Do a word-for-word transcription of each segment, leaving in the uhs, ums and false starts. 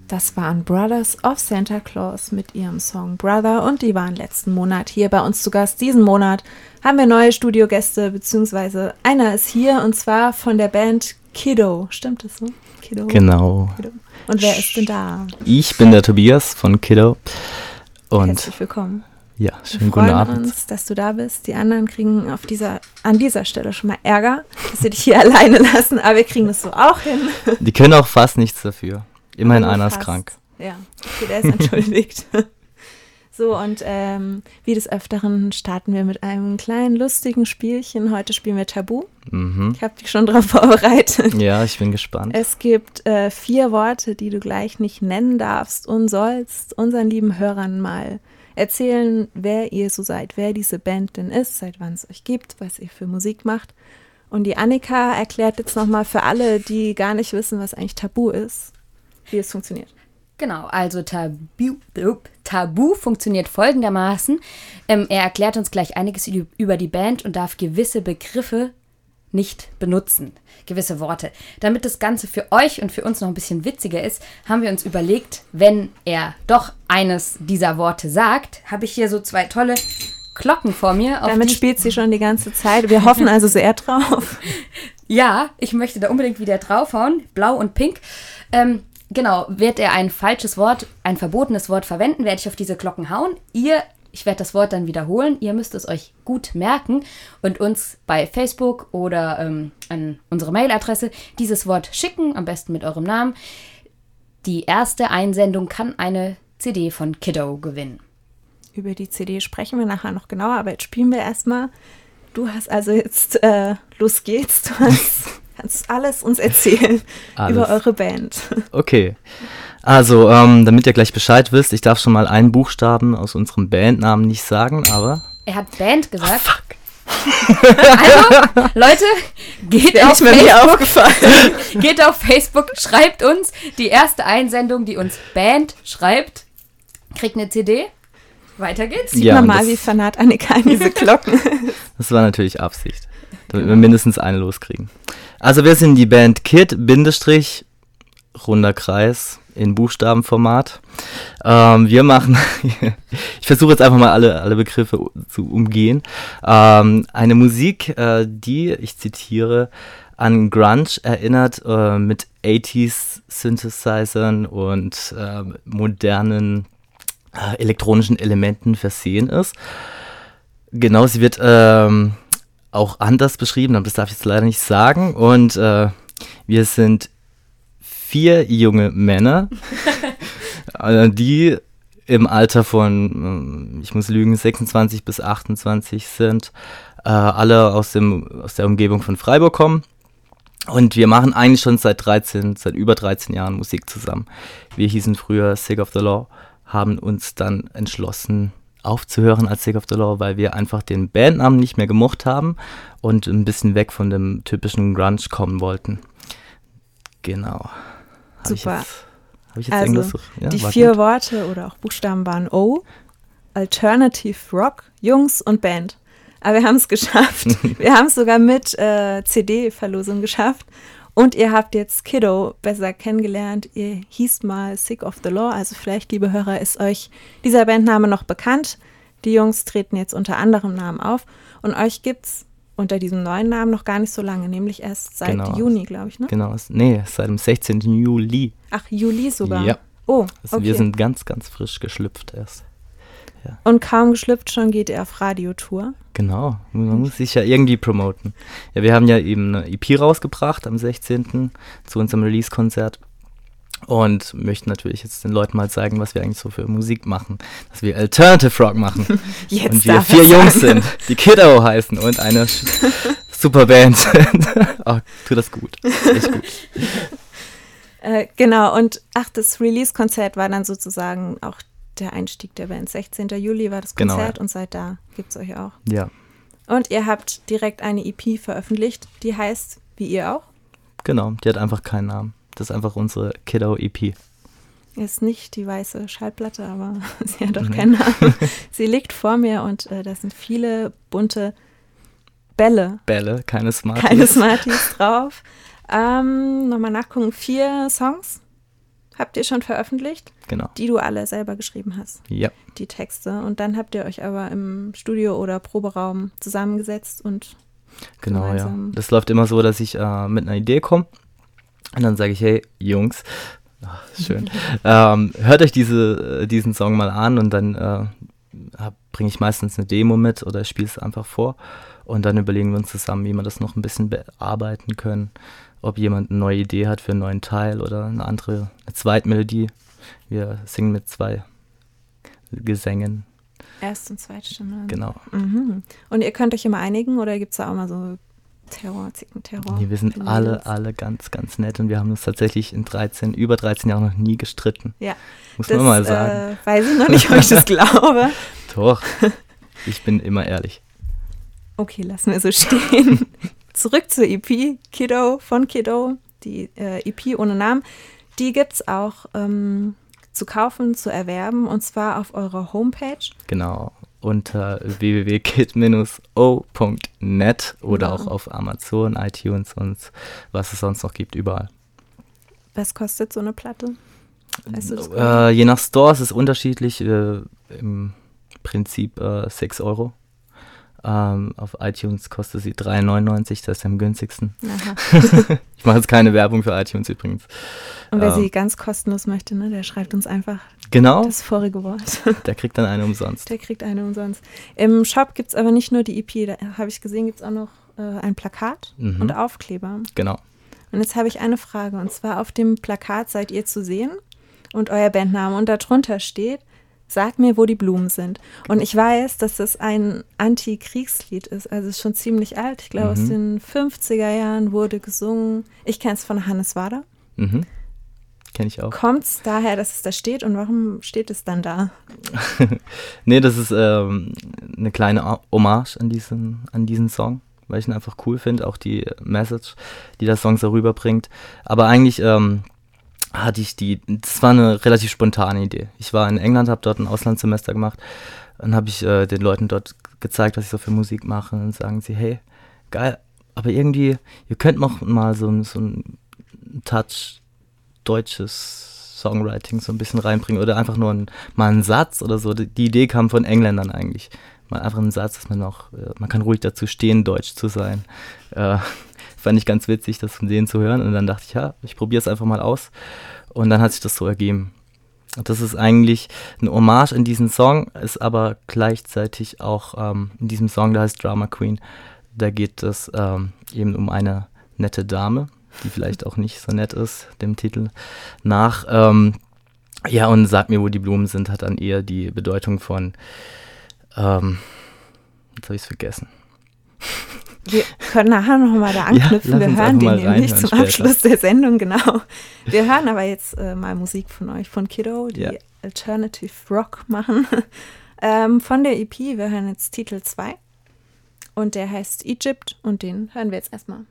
Das waren Brothers of Santa Claus mit ihrem Song Brother und die waren letzten Monat hier bei uns zu Gast. Diesen Monat haben wir neue Studiogäste, beziehungsweise einer ist hier und zwar von der Band Kiddo. Stimmt das so? Kiddo? Genau. Kiddo. Und wer ist denn da? Ich bin der Tobias von Kiddo. Und herzlich willkommen. Ja, schönen wir guten freuen Abend. uns, dass du da bist. Die anderen kriegen auf dieser, an dieser Stelle schon mal Ärger, dass sie dich hier alleine lassen, aber wir kriegen das so auch hin. Die können auch fast nichts dafür. Immerhin Nur einer fast. ist krank. Ja, okay, der ist entschuldigt. So, und ähm, wie des Öfteren starten wir mit einem kleinen lustigen Spielchen. Heute spielen wir Tabu. Mhm. Ich habe dich schon darauf vorbereitet. Ja, ich bin gespannt. Es gibt äh, vier Worte, die du gleich nicht nennen darfst und sollst unseren lieben Hörern mal erzählen, wer ihr so seid, wer diese Band denn ist, seit wann es euch gibt, was ihr für Musik macht. Und die Annika erklärt jetzt nochmal für alle, die gar nicht wissen, was eigentlich Tabu ist, wie es funktioniert. Genau, also Tabu, Tabu funktioniert folgendermaßen. Ähm, er erklärt uns gleich einiges über die Band und darf gewisse Begriffe nicht benutzen, gewisse Worte. Damit das Ganze für euch und für uns noch ein bisschen witziger ist, haben wir uns überlegt, wenn er doch eines dieser Worte sagt, habe ich hier so zwei tolle Glocken vor mir. Auf Damit die spielt sie schon die ganze Zeit. Wir hoffen also sehr drauf. Ja, ich möchte da unbedingt wieder draufhauen, blau und pink. Ähm, genau, wird er ein falsches Wort, ein verbotenes Wort verwenden, werde ich auf diese Glocken hauen. Ihr Ich werde das Wort dann wiederholen. Ihr müsst es euch gut merken und uns bei Facebook oder ähm, an unsere Mailadresse dieses Wort schicken, am besten mit eurem Namen. Die erste Einsendung kann eine C D von Kiddo gewinnen. Über die C D sprechen wir nachher noch genauer, aber jetzt spielen wir erstmal. Du hast also jetzt, äh, los geht's, du hast, kannst alles uns erzählen Alles. über eure Band. Okay. Also, ähm, damit ihr gleich Bescheid wisst, ich darf schon mal einen Buchstaben aus unserem Bandnamen nicht sagen, aber... Er hat Band gesagt. Oh, fuck. Also, Leute, geht Der auf, ist mir nicht Facebook, aufgefallen. geht auf Facebook, schreibt uns. Die erste Einsendung, die uns Band schreibt, kriegt eine C D. Weiter geht's. Sieht Ja, man und mal, das- wie fanat Annika an diese Glocken. Das war natürlich Absicht, damit wir mindestens eine loskriegen. Also wir sind die Band Kid, Bindestrich, runder Kreis in Buchstabenformat. Ähm, wir machen, ich versuche jetzt einfach mal alle, alle Begriffe zu umgehen. Ähm, eine Musik, äh, die, ich zitiere, an Grunge erinnert, äh, mit achtziger Synthesizern und äh, modernen äh, elektronischen Elementen versehen ist. Genau, sie wird ähm, auch anders beschrieben, aber das darf ich jetzt leider nicht sagen. Und äh, wir sind vier junge Männer, äh, die im Alter von, äh, ich muss lügen, sechsundzwanzig bis achtundzwanzig sind, äh, alle aus, dem, aus der Umgebung von Freiburg kommen. Und wir machen eigentlich schon seit dreizehn, seit über dreizehn Jahren Musik zusammen. Wir hießen früher Sick of the Law, haben uns dann entschlossen, aufzuhören als Sick of the Law, weil wir einfach den Bandnamen nicht mehr gemocht haben und ein bisschen weg von dem typischen Grunge kommen wollten. Genau. Hab Super. Ich jetzt, hab ich jetzt Also, irgendwas so, ja, die war vier gut? Worte oder auch Buchstaben waren O, Alternative Rock, Jungs und Band. Aber wir haben es geschafft. Wir haben es sogar mit äh, C D-Verlosung geschafft. Und ihr habt jetzt Kiddo besser kennengelernt. Ihr hießt mal Sick of the Law. Also vielleicht, liebe Hörer, ist euch dieser Bandname noch bekannt. Die Jungs treten jetzt unter anderem Namen auf. Und euch gibt's unter diesem neuen Namen noch gar nicht so lange. Nämlich erst seit Genau. Juni, glaube ich, ne? Genau, es- nee, seit dem sechzehnten Juli. Ach, Juli sogar. Ja. Oh, Also okay. wir sind ganz, ganz frisch geschlüpft erst. Und kaum geschlüpft, schon geht ihr auf Radiotour. Genau, man muss sich ja irgendwie promoten. Ja, wir haben ja eben eine E P rausgebracht am sechzehnten zu unserem Release-Konzert und möchten natürlich jetzt den Leuten mal zeigen, was wir eigentlich so für Musik machen. Dass wir Alternative Rock machen Jetzt und wir darf vier es Jungs sagen. sind, die Kiddo heißen und eine sch- super Band sind. Oh, tut das gut, echt gut. Äh, genau, und ach, das Release-Konzert war dann sozusagen auch der Einstieg der Band. sechzehnten Juli war das Genau, Konzert ja. und seit da gibt es euch auch. Ja, Und ihr habt direkt eine E P veröffentlicht, die heißt, wie ihr auch, genau, die hat einfach keinen Namen. Das ist einfach unsere Kiddo-E P. ist nicht die weiße Schallplatte, aber sie hat auch Mhm. keinen Namen. Sie liegt vor mir und äh, da sind viele bunte Bälle, Bälle, keine Smarties. keine Smarties drauf. Ähm, Nochmal nachgucken, vier Songs habt ihr schon veröffentlicht, Genau. die du alle selber geschrieben hast, Ja, die Texte. Und dann habt ihr euch aber im Studio oder Proberaum zusammengesetzt und genau, gemeinsam. ja. Das läuft immer so, dass ich äh, mit einer Idee komme und dann sage ich, hey, Jungs, ach, schön, ähm, hört euch diese, äh, diesen Song mal an und dann äh, bringe ich meistens eine Demo mit oder spiele es einfach vor und dann überlegen wir uns zusammen, wie wir das noch ein bisschen bearbeiten können, ob jemand eine neue Idee hat für einen neuen Teil oder eine andere, eine Zweitmelodie. Wir singen mit zwei Gesängen, Erst- und Zweitstimme. genau. Mhm. Und ihr könnt euch immer einigen oder gibt es da auch mal so Terror, Zickenterror? Nee, wir sind Mädels? alle, alle ganz, ganz nett und wir haben uns tatsächlich in dreizehn, über dreizehn Jahren noch nie gestritten. Ja, Muss das man mal sagen. Äh, weiß ich noch nicht, ob ich das glaube. Doch, ich bin immer ehrlich. Okay, lassen wir so stehen. Zurück zur E P, Kiddo von Kiddo, die äh, E P ohne Namen. Die gibt es auch ähm, zu kaufen, zu erwerben und zwar auf eurer Homepage. Genau, unter w w w punkt kid dash o punkt net oder Wow. auch auf Amazon, iTunes und was es sonst noch gibt, überall. Was kostet so eine Platte? Weißt du das? Äh, je nach Store ist es unterschiedlich, äh, im Prinzip äh, sechs Euro. Ähm, auf iTunes kostet sie drei neunundneunzig, das ist am günstigsten. Aha. Ich mache jetzt keine Werbung für iTunes übrigens. Und wer Ähm, sie ganz kostenlos möchte, ne, der schreibt uns einfach Genau, das vorige Wort. der kriegt dann eine umsonst. Der kriegt eine umsonst. Im Shop gibt es aber nicht nur die E P, da habe ich gesehen, gibt es auch noch äh, ein Plakat Mhm. und Aufkleber. Genau. Und jetzt habe ich eine Frage. Und zwar auf dem Plakat seid ihr zu sehen und euer Bandname. Und darunter steht, sag mir, wo die Blumen sind. Und ich weiß, dass das ein Anti-Kriegslied ist. Also es ist schon ziemlich alt. Ich glaube, Mhm. aus den fünfziger Jahren wurde gesungen. Ich kenne es von Hannes Wader. Mhm. Kenne ich auch. Kommt es daher, dass es da steht? Und warum steht es dann da? Nee, das ist ähm, eine kleine O- Hommage an diesen, an diesen Song, weil ich ihn einfach cool finde, auch die Message, die der Song so rüberbringt. Aber eigentlich ähm, hatte ich die, das war eine relativ spontane Idee. Ich war in England, habe dort ein Auslandssemester gemacht, dann habe ich äh, den Leuten dort gezeigt, was ich so für Musik mache und sagen sie, hey, geil, aber irgendwie, ihr könnt noch mal so, so einen Touch deutsches Songwriting so ein bisschen reinbringen oder einfach nur ein, mal einen Satz oder so. Die, die Idee kam von Engländern eigentlich. Mal einfach einen Satz, dass man noch, äh, man kann ruhig dazu stehen, deutsch zu sein. Äh, fand ich ganz witzig, das von denen zu hören und dann dachte ich, ja, ich probiere es einfach mal aus und dann hat sich das so ergeben. Und das ist eigentlich eine Hommage in diesen Song, ist aber gleichzeitig auch ähm, in diesem Song, der heißt Drama Queen, da geht es ähm, eben um eine nette Dame, die vielleicht auch nicht so nett ist, dem Titel nach. Ähm, ja, und Sag mir, wo die Blumen sind, hat dann eher die Bedeutung von, ähm, jetzt habe ich es vergessen. Wir können nachher nochmal da anknüpfen. lass Wir uns hören einfach den mal nämlich reinhören zum später. Abschluss der Sendung, genau. Wir hören aber jetzt äh, mal Musik von euch, von Kiddo, die Ja. Alternative Rock machen. ähm, von der E P, wir hören jetzt Titel zwei und der heißt Egypt und den hören wir jetzt erstmal.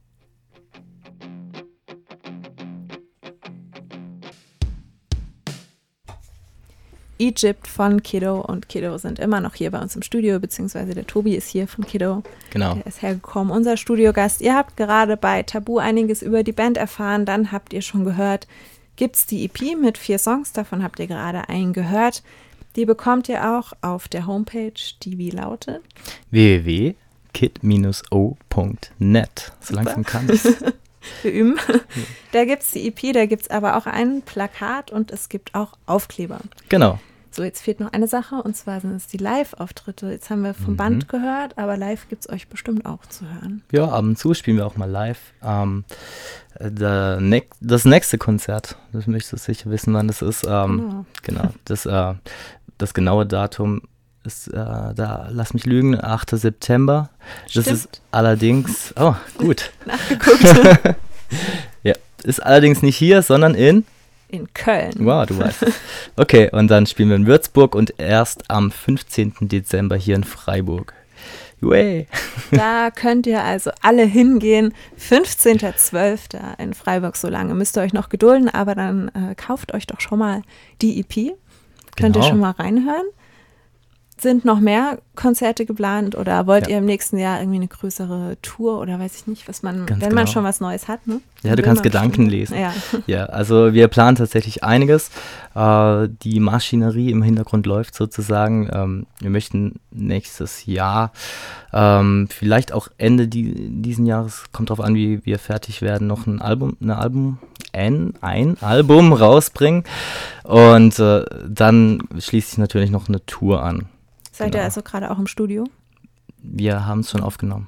Egypt von Kiddo und Kiddo sind immer noch hier bei uns im Studio, beziehungsweise der Tobi ist hier von Kiddo. Genau. Der ist hergekommen, unser Studiogast. Ihr habt gerade bei Tabu einiges über die Band erfahren, dann habt ihr schon gehört, gibt es die E P mit vier Songs, davon habt ihr gerade einen gehört. Die bekommt ihr auch auf der Homepage, die wie lautet? w w w punkt kid dash o punkt net. So Super. langsam kann ich. Wir üben. Da gibt es die E P, da gibt es aber auch ein Plakat und es gibt auch Aufkleber. Genau. So, jetzt fehlt noch eine Sache und zwar sind es die Live-Auftritte. Jetzt haben wir vom Mhm. Band gehört, aber live gibt es euch bestimmt auch zu hören. Ja, ab und zu spielen wir auch mal live. Ähm, der ne- das nächste Konzert, das möchtest du sicher wissen, wann das ist. Ähm, Genau. genau. Das, äh, das genaue Datum ist, äh, da, lass mich lügen, achter September. Das Stimmt. ist allerdings, oh, gut. Nachgeguckt. Ja, ist allerdings nicht hier, sondern in, In Köln. wow, du weißt es. Okay, und dann spielen wir in Würzburg und erst am fünfzehnten Dezember hier in Freiburg. Yay. Da könnt ihr also alle hingehen. fünfzehnter zwölfter in Freiburg, so lange müsst ihr euch noch gedulden, aber dann äh, kauft euch doch schon mal die E P. Könnt ihr Genau. schon mal reinhören. sind noch mehr Konzerte geplant oder wollt Ja. ihr im nächsten Jahr irgendwie eine größere Tour oder weiß ich nicht, was man, Ganz wenn man genau. schon was Neues hat, ne? Ja, Dann du will kannst man Gedanken bestimmt- lesen. Ja. Ja, also wir planen tatsächlich einiges. Äh, die Maschinerie im Hintergrund läuft sozusagen. Ähm, wir möchten nächstes Jahr, ähm, vielleicht auch Ende die, diesen Jahres, kommt drauf an, wie wir fertig werden, noch ein Album, eine Album, ein, ein Album rausbringen. Und äh, dann schließt sich natürlich noch eine Tour an. Seid ihr Genau. also gerade auch im Studio? Wir haben es schon aufgenommen.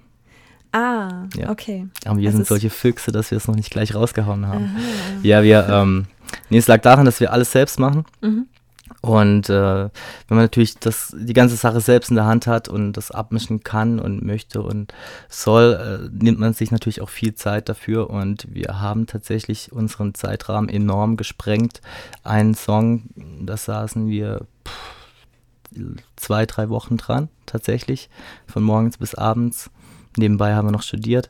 Ah, Ja. okay. Aber wir Also sind es- solche Füchse, dass wir es noch nicht gleich rausgehauen haben. Aha. Ja, wir, ähm, nee, es lag daran, dass wir alles selbst machen. Mhm. Und äh, wenn man natürlich das, die ganze Sache selbst in der Hand hat und das abmischen kann und möchte und soll, äh, nimmt man sich natürlich auch viel Zeit dafür. Und wir haben tatsächlich unseren Zeitrahmen enorm gesprengt. Einen Song, da saßen wir pff, zwei, drei Wochen dran, tatsächlich, von morgens bis abends. Nebenbei haben wir noch studiert.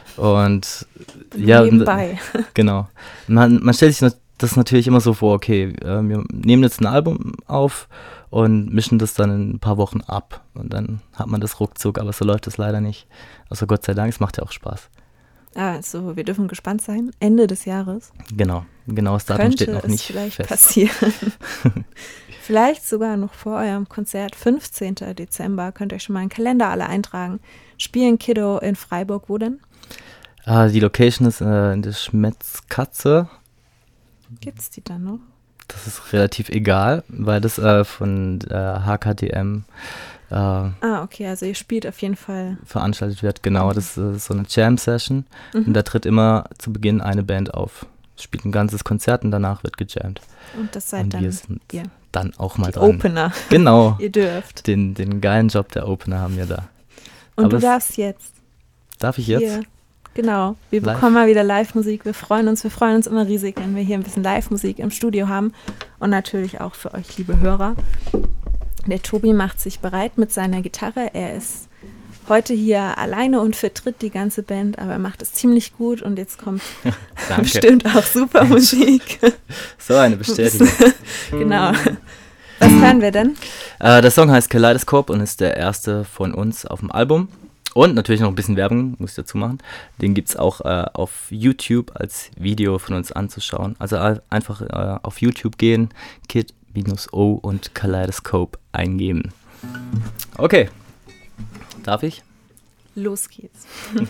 Und ja, Nebenbei. genau. Man, man stellt sich das natürlich immer so vor, okay, äh, wir nehmen jetzt ein Album auf und mischen das dann in ein paar Wochen ab. Und dann hat man das ruckzuck, aber so läuft es leider nicht. Also Gott sei Dank, es macht ja auch Spaß. Also, wir dürfen gespannt sein. Ende des Jahres Genau, genaues Datum könnte steht noch es nicht vielleicht fest. passieren. Vielleicht sogar noch vor eurem Konzert, fünfzehnten Dezember, könnt ihr euch schon mal einen Kalender alle eintragen. Spielen Kiddo in Freiburg, wo denn? Ah, die Location ist äh, in der Schmetzkatze. Gibt's die dann noch? Das ist relativ egal, weil das äh, von der H K D M äh, Ah, okay, also ihr spielt auf jeden Fall. veranstaltet wird. Genau, das ist so eine Jam-Session. Mhm. Und da tritt immer zu Beginn eine Band auf. Spielt ein ganzes Konzert und danach wird gejammt. Und das seid Und dann wir sind ihr. dann auch mal Die dran. Opener. Genau, Ihr dürft. den, den geilen Job der Opener haben wir da. Und Aber du es- darfst jetzt. Darf ich jetzt? Hier. Genau. Wir Live? bekommen mal wieder Live-Musik. Wir freuen uns. Wir freuen uns immer riesig, wenn wir hier ein bisschen Live-Musik im Studio haben. Und natürlich auch für euch, liebe Hörer. Der Tobi macht sich bereit mit seiner Gitarre. Er ist heute hier alleine und vertritt die ganze Band, aber er macht es ziemlich gut. Und jetzt kommt Danke. bestimmt auch super Musik. So eine Bestätigung. Genau. Was hören wir denn? äh, der Song heißt Kaleidoskop und ist der erste von uns auf dem Album. Und natürlich noch ein bisschen Werbung, muss ich dazu machen. Den gibt es auch äh, auf YouTube als Video von uns anzuschauen. Also äh, einfach äh, auf YouTube gehen, Kid-O und Kaleidoskop eingeben. Okay, darf ich? Los geht's.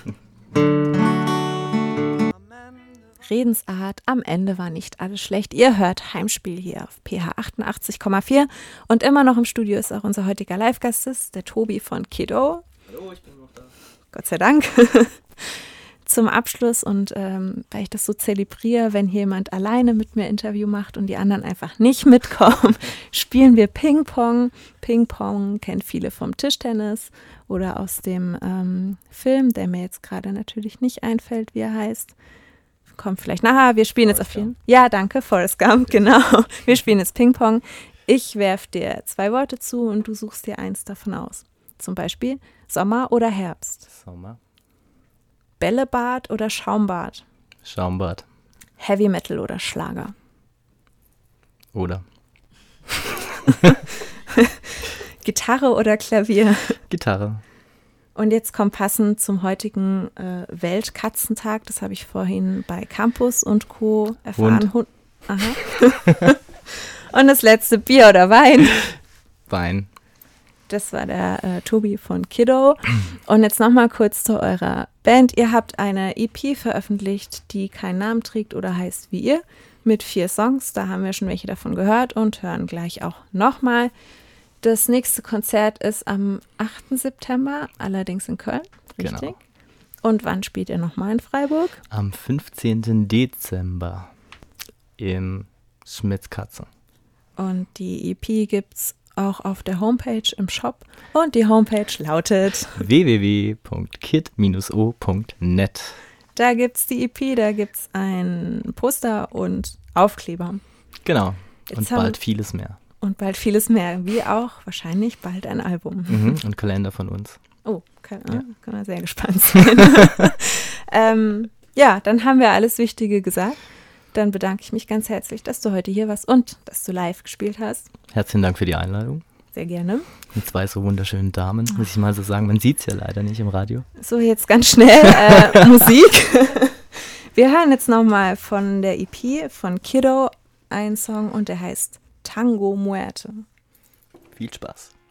Redensart, am Ende war nicht alles schlecht. Ihr hört Heimspiel hier auf P H achtundachtzig Komma vier und immer noch im Studio ist auch unser heutiger Live-Gast, ist der Tobi von Kiddo. Hallo, ich bin noch da. Gott sei Dank. Zum Abschluss und ähm, weil ich das so zelebriere, wenn hier jemand alleine mit mir Interview macht und die anderen einfach nicht mitkommen, spielen wir Ping-Pong. Ping-Pong kennt viele vom Tischtennis oder aus dem ähm, Film, der mir jetzt gerade natürlich nicht einfällt, wie er heißt. Kommt vielleicht nachher. Wir spielen jetzt auf jeden Fall. Ja, danke, Forrest Gump, genau. Wir spielen jetzt Ping-Pong. Ich werfe dir zwei Worte zu und du suchst dir eins davon aus. Zum Beispiel Sommer oder Herbst. Sommer. Bällebad oder Schaumbad. Schaumbad. Heavy Metal oder Schlager. Oder Gitarre oder Klavier. Gitarre. Und jetzt kommt passend zum heutigen äh, Weltkatzentag. Das habe ich vorhin bei Campus und Co. erfahren. Hund. Aha. Und das letzte Bier oder Wein. Wein. Das war der äh, Tobi von Kiddo. Und jetzt nochmal kurz zu eurer Band. Ihr habt eine E P veröffentlicht, die keinen Namen trägt oder heißt wie ihr, mit vier Songs. Da haben wir schon welche davon gehört und hören gleich auch nochmal. Das nächste Konzert ist am achten September, allerdings in Köln. Richtig. Genau. Und wann spielt ihr nochmal in Freiburg? Am fünfzehnten Dezember im Schmitzkatze. Und die E P gibt's auch auf der Homepage im Shop. Und die Homepage lautet: w w w punkt kid o punkt net. Da gibt's die E P, da gibt's ein Poster und Aufkleber. Genau. Jetzt Und haben- bald vieles mehr. Und bald vieles mehr, wie auch wahrscheinlich bald ein Album. Mhm. Und Kalender von uns. Oh, kann, Ja. kann man sehr gespannt sein. ähm, ja, dann haben wir alles Wichtige gesagt. Dann bedanke ich mich ganz herzlich, dass du heute hier warst und dass du live gespielt hast. Herzlichen Dank für die Einladung. Sehr gerne. Mit zwei so wunderschönen Damen, muss ich mal so sagen. Man sieht es ja leider nicht im Radio. So, jetzt ganz schnell äh, Musik. Wir hören jetzt nochmal von der E P von Kiddo einen Song und der heißt Tango Muerte. Viel Spaß.